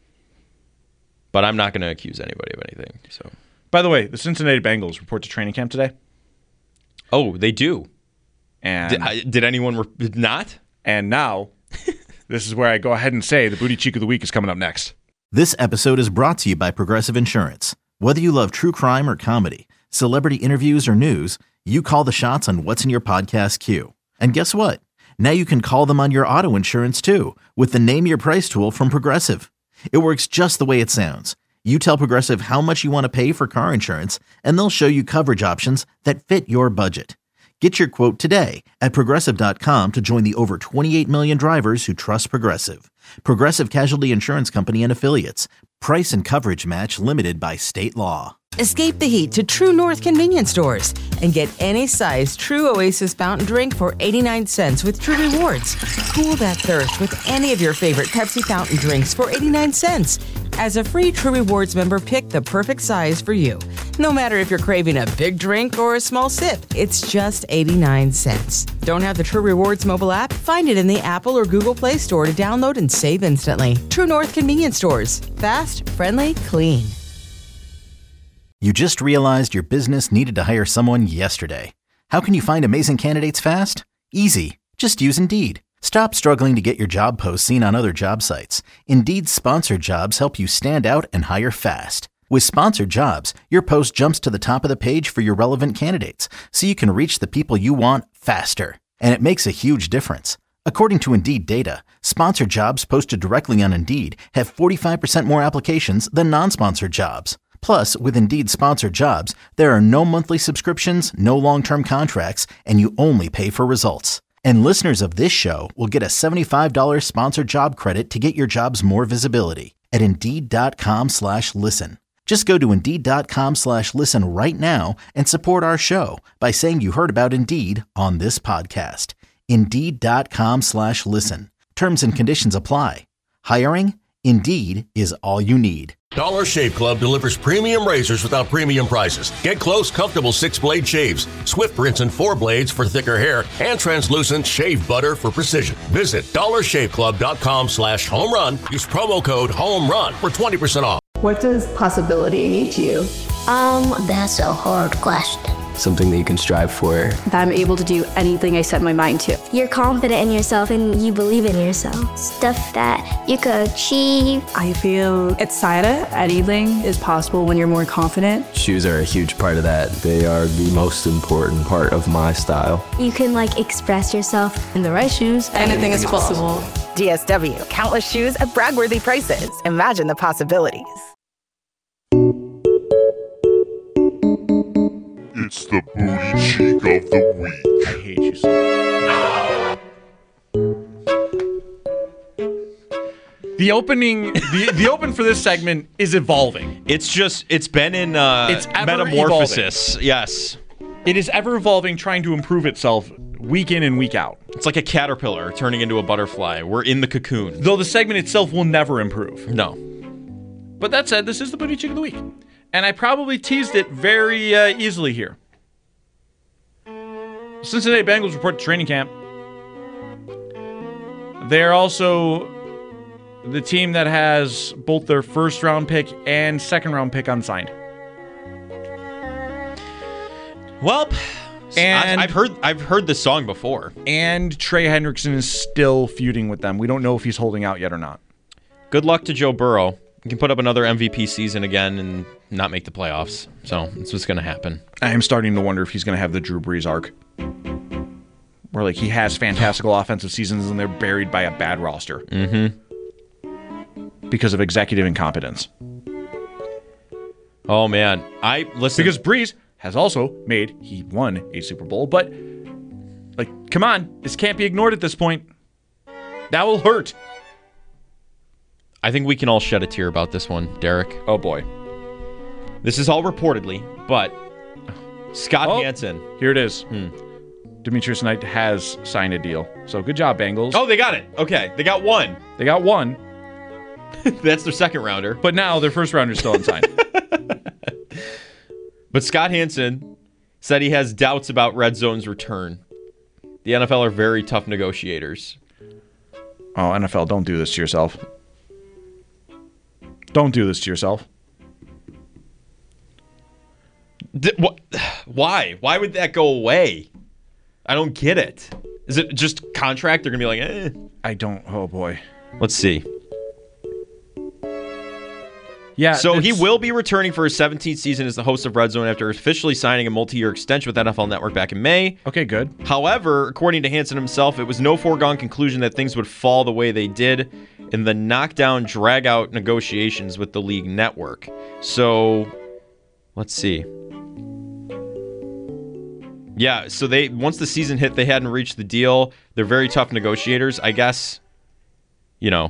But I'm not going to accuse anybody of anything. So, by the way, the Cincinnati Bengals report to training camp today. Oh, they do. And did, I, did anyone re- not? And now, this is where I go ahead and say the Booty Cheek of the Week is coming up next. This episode is brought to you by Progressive Insurance. Whether you love true crime or comedy, celebrity interviews or news, you call the shots on what's in your podcast queue. And guess what? Now you can call them on your auto insurance too with the Name Your Price tool from Progressive. It works just the way it sounds. You tell Progressive how much you want to pay for car insurance, and they'll show you coverage options that fit your budget. Get your quote today at Progressive dot com to join the over twenty-eight million drivers who trust Progressive. Progressive Casualty Insurance Company and Affiliates. Price and coverage match limited by state law. Escape the heat to True North convenience stores and get any size True Oasis fountain drink for eighty-nine cents with True Rewards. Cool that thirst with any of your favorite Pepsi fountain drinks for eighty-nine cents. As a free True Rewards member, pick the perfect size for you. No matter if you're craving a big drink or a small sip, it's just eighty-nine cents. Don't have the True Rewards mobile app? Find it in the Apple or Google Play Store to download and save instantly. True North convenience stores. Fast, friendly, clean. You just realized your business needed to hire someone yesterday. How can you find amazing candidates fast? Easy. Just use Indeed. Stop struggling to get your job posts seen on other job sites. Indeed's sponsored jobs help you stand out and hire fast. With sponsored jobs, your post jumps to the top of the page for your relevant candidates, so you can reach the people you want faster. And it makes a huge difference. According to Indeed data, sponsored jobs posted directly on Indeed have forty-five percent more applications than non-sponsored jobs. Plus, with Indeed sponsored jobs, there are no monthly subscriptions, no long-term contracts, and you only pay for results. And listeners of this show will get a seventy-five dollars sponsored job credit to get your jobs more visibility at Indeed.com slash listen. Just go to Indeed.com slash listen right now and support our show by saying you heard about Indeed on this podcast. Indeed.com slash listen. Terms and conditions apply. Hiring? Indeed is all you need. Dollar Shave Club delivers premium razors without premium prices. Get close, comfortable six-blade shaves, swift rinse and four blades for thicker hair, and translucent shave butter for precision. Visit dollar shave club dot com slash home run. Use promo code HOMERUN for twenty percent off. What does possibility mean to you? Um, that's a hard question. something that you can strive for. That I'm able to do anything I set my mind to. You're confident in yourself and you believe in yourself. Stuff that you could achieve. I feel excited. Anything is possible when you're more confident. Shoes are a huge part of that. They are the most important part of my style. You can like express yourself. In the right shoes, anything is possible. D S W, countless shoes at brag-worthy prices. Imagine the possibilities. It's the booty cheek of the week. I hate you so much. The opening, the, the open for this segment is evolving. It's just, it's been in uh, it's metamorphosis. Evolving. Yes. It is ever evolving, trying to improve itself week in and week out. It's like a caterpillar turning into a butterfly. We're in the cocoon. Though the segment itself will never improve. No. But that said, this is the booty cheek of the week. And I probably teased it very uh, easily here. Cincinnati Bengals report to training camp. They're also the team that has both their first round pick and second round pick unsigned. Well, and I've heard I've heard this song before. And Trey Hendrickson is still feuding with them. We don't know if he's holding out yet or not. Good luck to Joe Burrow. He can put up another M V P season again and not make the playoffs. So that's what's going to happen. I am starting to wonder if he's going to have the Drew Brees arc. Where like he has fantastical offensive seasons and they're buried by a bad roster. Mm-hmm. Because of executive incompetence. Oh, man. I listen. Because Brees has also made, he won a Super Bowl, but, like, come on. This can't be ignored at this point. That will hurt. I think we can all shed a tear about this one, Derek. Oh, boy. This is all reportedly, but Scott oh, Hansen. Here it is. Hmm. Demetrius Knight has signed a deal. So good job, Bengals. Oh, they got it. Okay. They got one. They got one. That's their second rounder. But now their first rounder's still unsigned. But Scott Hansen said he has doubts about Red Zone's return. The N F L are very tough negotiators. Oh, N F L, don't do this to yourself. Don't do this to yourself. D- wh- why? Why would that go away? I don't get it. Is it just contract? They're going to be like, eh. I don't. Oh, boy. Let's see. Yeah. So he will be returning for his seventeenth season as the host of Red Zone after officially signing a multi-year extension with N F L Network back in May. Okay, good. However, according to Hansen himself, it was no foregone conclusion that things would fall the way they did in the knockdown, drag-out negotiations with the league network. So, let's see. Yeah, so they once the season hit, they hadn't reached the deal. They're very tough negotiators. I guess, you know,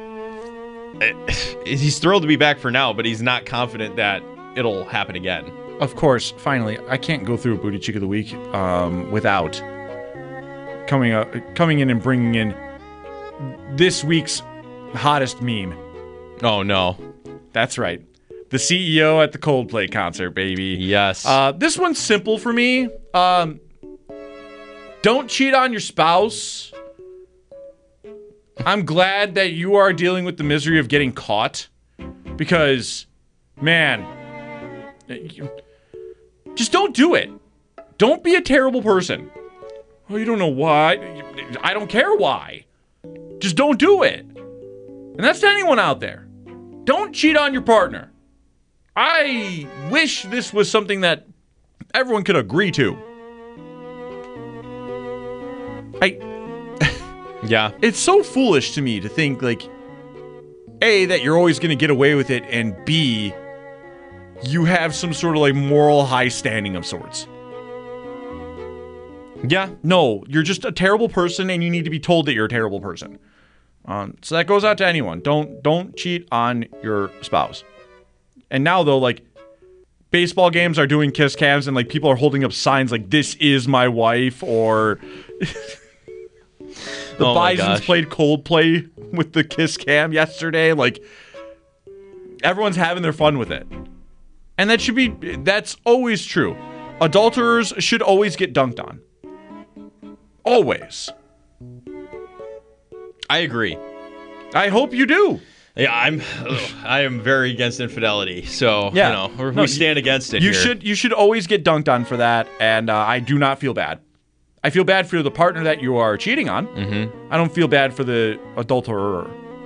he's thrilled to be back for now, but he's not confident that it'll happen again. Of course, finally, I can't go through Booty Cheek of the Week um, without coming up, coming in and bringing in this week's hottest meme. Oh, no. That's right. The C E O at the Coldplay concert, baby. Yes. Uh, this one's simple for me. Um, don't cheat on your spouse. I'm glad that you are dealing with the misery of getting caught because, man, just don't do it. Don't be a terrible person. Oh, you don't know why. I don't care why. Just don't do it. And that's to anyone out there. Don't cheat on your partner. I wish this was something that everyone could agree to. I... Yeah. It's so foolish to me to think, like, A, that you're always going to get away with it, and B, you have some sort of, like, moral high standing of sorts. Yeah. No, you're just a terrible person, and you need to be told that you're a terrible person. Um, so that goes out to anyone. Don't don't cheat on your spouse. And now, though, like, baseball games are doing kiss cams, and, like, people are holding up signs like, this is my wife, or... The oh Bisons played Coldplay with the kiss cam yesterday. Like, everyone's having their fun with it. And that should be, that's always true. Adulterers should always get dunked on. Always. I agree. I hope you do. Yeah, I'm. Ugh, I am very against infidelity. So Yeah. you know, we're, No, we stand against it. You here. should you should always get dunked on for that, and uh, I do not feel bad. I feel bad for the partner that you are cheating on. Mm-hmm. I don't feel bad for the adulterer.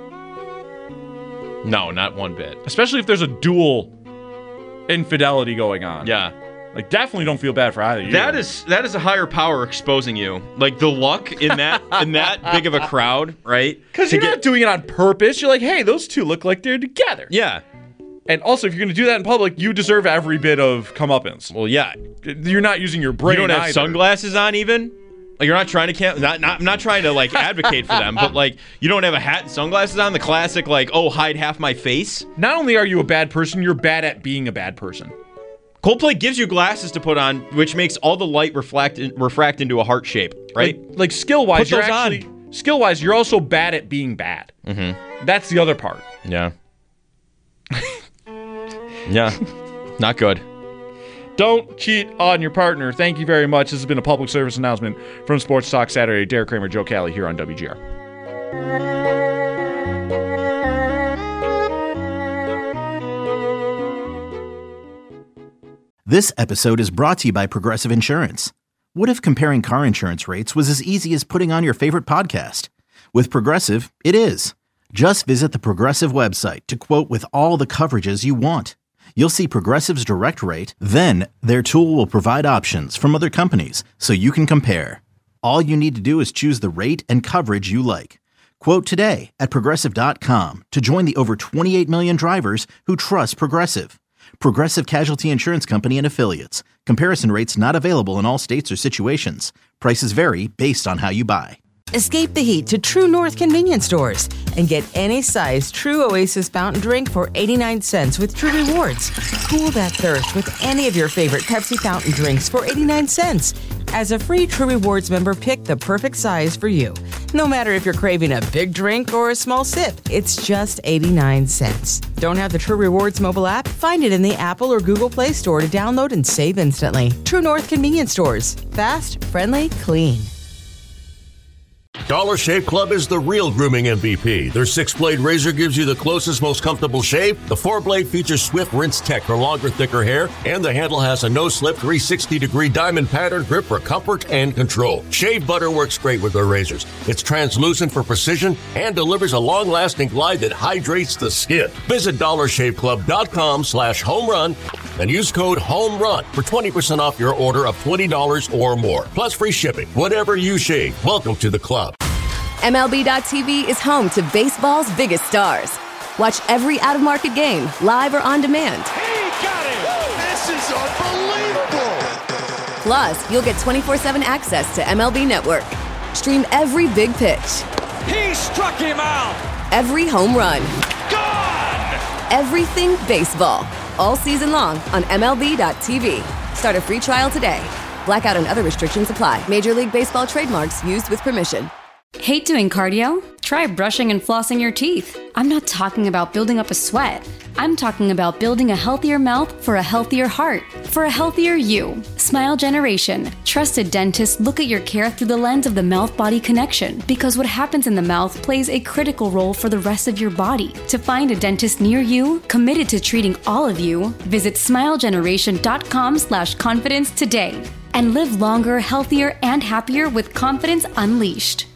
No, not one bit. Especially if there's a dual infidelity going on. Yeah. Like, definitely don't feel bad for either of you. That is that is a higher power exposing you. Like the luck in that in that big of a crowd, right? Because you're not doing it on purpose. You're like, hey, those two look like they're together. Yeah. And also, if you're going to do that in public, you deserve every bit of comeuppance. Well, yeah. You're not using your brain. You don't have either. sunglasses on, even. Like you're not trying to camp. Not, not. I'm not trying to like advocate for them, but like you don't have a hat and sunglasses on. The classic, like, oh, hide half my face. Not only are you a bad person, you're bad at being a bad person. Coldplay gives you glasses to put on, which makes all the light reflect refract into a heart shape, right? Like, like skill wise, Put you're those actually skill wise, you're also bad at being bad. Mm-hmm. That's the other part. Yeah. Yeah. Not good. Don't cheat on your partner. Thank you very much. This has been a public service announcement from Sports Talk Saturday. Derek Kramer, Joe Cali here on W G R. This episode is brought to you by Progressive Insurance. What if comparing car insurance rates was as easy as putting on your favorite podcast? With Progressive, it is. Just visit the Progressive website to quote with all the coverages you want. You'll see Progressive's direct rate, then their tool will provide options from other companies so you can compare. All you need to do is choose the rate and coverage you like. Quote today at Progressive dot com to join the over twenty-eight million drivers who trust Progressive. Progressive Casualty Insurance Company and Affiliates. Comparison rates not available in all states or situations. Prices vary based on how you buy. Escape the heat to True North convenience stores and get any size True Oasis fountain drink for eighty-nine cents with True Rewards. Cool that thirst with any of your favorite Pepsi fountain drinks for eighty-nine cents. As a free True Rewards member, pick the perfect size for you. No matter if you're craving a big drink or a small sip, it's just eighty-nine cents. Don't have the True Rewards mobile app? Find it in the Apple or Google Play Store to download and save instantly. True North convenience stores. Fast, friendly, clean. Dollar Shave Club is the real grooming M V P. Their six-blade razor gives you the closest, most comfortable shave. The four-blade features Swift Rinse Tech for longer, thicker hair, and the handle has a no-slip three sixty degree diamond pattern grip for comfort and control. Shave butter works great with their razors. It's translucent for precision and delivers a long-lasting glide that hydrates the skin. Visit dollar shave club dot com slash home run and use code HOMERUN for twenty percent off your order of twenty dollars or more, plus free shipping. Whatever you shave, welcome to the club. M L B dot T V is home to baseball's biggest stars. Watch every out-of-market game, live or on demand. He got it! This is unbelievable! Plus, you'll get twenty-four seven access to M L B Network. Stream every big pitch. He struck him out! Every home run. Gone! Everything baseball. All season long on M L B dot T V. Start a free trial today. Blackout and other restrictions apply. Major League Baseball trademarks used with permission. Hate doing cardio? Try brushing and flossing your teeth. I'm not talking about building up a sweat. I'm talking about building a healthier mouth for a healthier heart, for a healthier you. Smile Generation. Trusted dentists look at your care through the lens of the mouth-body connection, because what happens in the mouth plays a critical role for the rest of your body. To find a dentist near you, committed to treating all of you, visit smile generation dot com slash confidence today and live longer, healthier, and happier with confidence unleashed.